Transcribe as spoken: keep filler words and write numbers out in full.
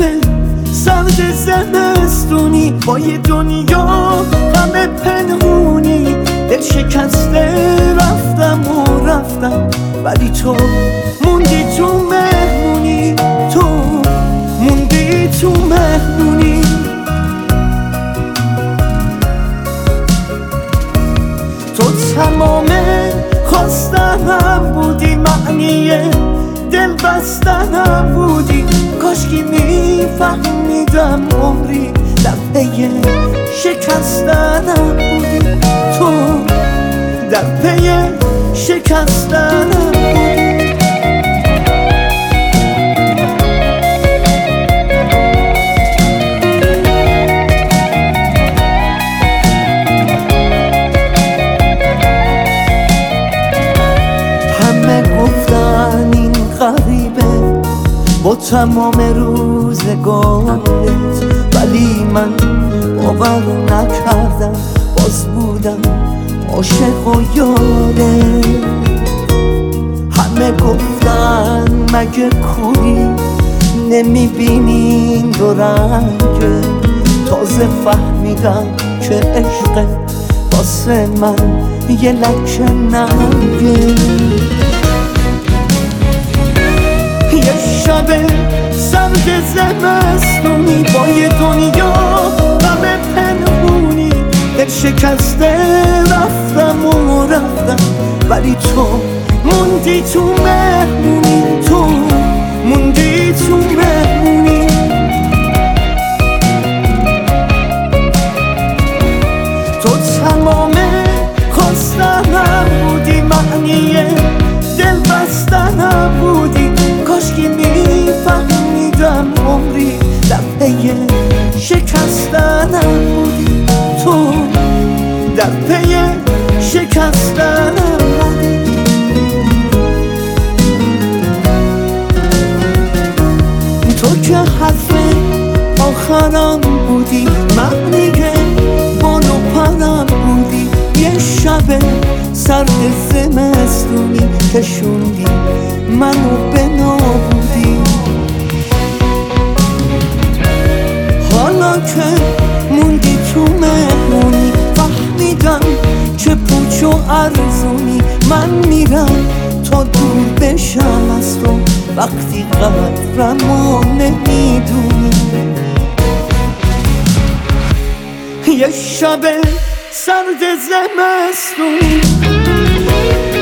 سرد زمستونی با یه دنیا همه پنهونی، دل شکسته رفتم و رفتم ولی تو موندی تو مهمونی، تو موندی تو مهمونی. تو تمام خواستنم بودی، معنی دل بستنم بودی، کاشکی میفهمیدم عمری دفعه شکستنم بودی، تو در پی شکستنم بودی. همه گفتن این غریبه با تمام روزگارت، ولی من باور نکردم، باز بودم عاشق و یاره. همه گفتن مگه کوری نمیبینین دو رنگه، تازه فهمیدم که عشق واسه من یه لکه ننگه. یه شب سرد زمستونی با یه دنیا همه پنهونی، دل شکسته رفتم و رفتم ولی تو موندی تو مهمونی، تو موندی تو مهمونی. تو تمام خواستنم بودی، معنی دل بستنم بودی، کاشکی میفهمیدم عمری دفعه شکستنم بودی، تو در پی شکستنم بودی. تو که حرف آخرم بودی، معنی بال و پرم بودی، یه شب سرد زمستونی کشوندی منو به نابودی. حالا که موندی تو مهمونی فهمیدم چه پوچ و ارزونی، من میرم تا دور بشم از تو وقتی قدرمو نمیدونی. یه شب سرد زمستونی